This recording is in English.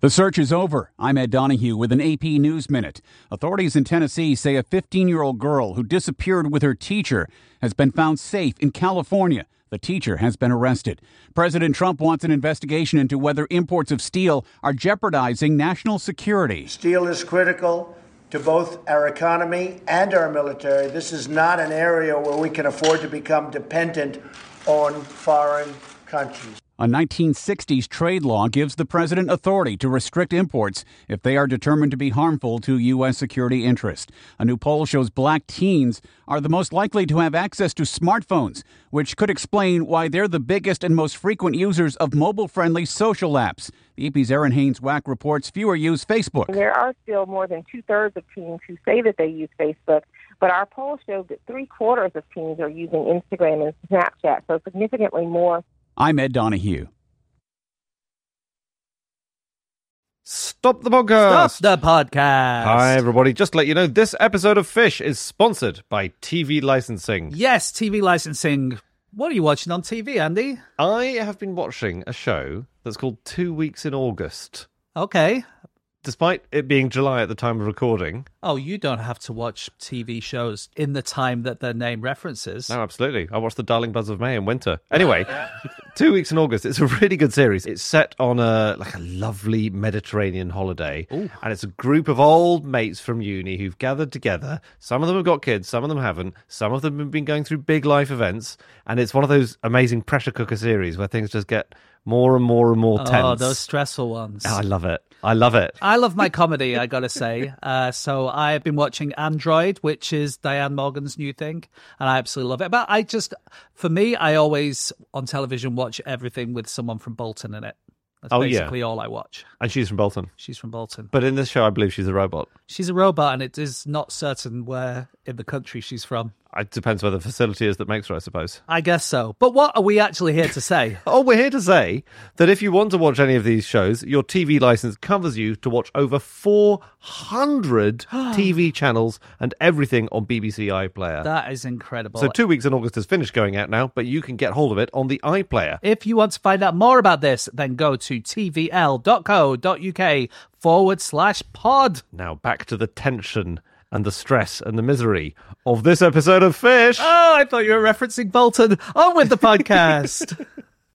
The search is over. I'm Ed Donahue with an AP News Minute. Authorities in Tennessee say a 15-year-old girl who disappeared with her teacher has been found safe in California. The teacher has been arrested. President Trump wants an investigation into whether imports of steel are jeopardizing national security. Steel is critical to both our economy and our military. This is not an area where we can afford to become dependent on foreign countries. A 1960s trade law gives the president authority to restrict imports if they are determined to be harmful to U.S. security interests. A new poll shows black teens are the most likely to have access to smartphones, which could explain why they're the biggest and most frequent users of mobile-friendly social apps. The AP's Erin Haynes-Wack reports fewer use Facebook. There are still more than two-thirds of teens who say that they use Facebook, but our poll showed that three-quarters of teens are using Instagram and Snapchat, so significantly more. I'm Ed Donahue. Stop the podcast. Stop the podcast. Hi, everybody. Just to let you know, this episode of Fish is sponsored by TV licensing. Yes, TV licensing. What are you watching on TV, Andy? I have been watching a show that's called 2 Weeks in August. Okay. Despite it being July at the time of recording. Oh, you don't have to watch TV shows in the time that their name references. No, absolutely. I watched The Darling Buds of May in winter. Anyway, 2 Weeks in August. It's a really good series. It's set on a lovely Mediterranean holiday. Ooh. And it's a group of old mates from uni who've gathered together. Some of them have got kids, some of them haven't. Some of them have been going through big life events. And it's one of those amazing pressure cooker series where things just get more and more and more tense. Oh, those stressful ones. Oh, I love it. I love it. I love my comedy, I gotta say. So I've been watching Android, which is Diane Morgan's new thing, and I absolutely love it. But for me, I always, on television, watch everything with someone from Bolton in it. That's basically all I watch. And she's from Bolton. She's from Bolton. But in this show, I believe she's a robot. She's a robot, and it is not certain where in the country she's from. It depends where the facility is that makes her, I suppose. I guess so. But what are we actually here to say? Oh, we're here to say that if you want to watch any of these shows, your TV license covers you to watch over 400 TV channels and everything on BBC iPlayer. That is incredible. So 2 Weeks in August has finished going out now, but you can get hold of it on the iPlayer. If you want to find out more about this, then go to tvl.co.uk/pod. Now back to the tension and the stress and the misery of this episode of Fish. Oh, I thought you were referencing Bolton. On with the podcast.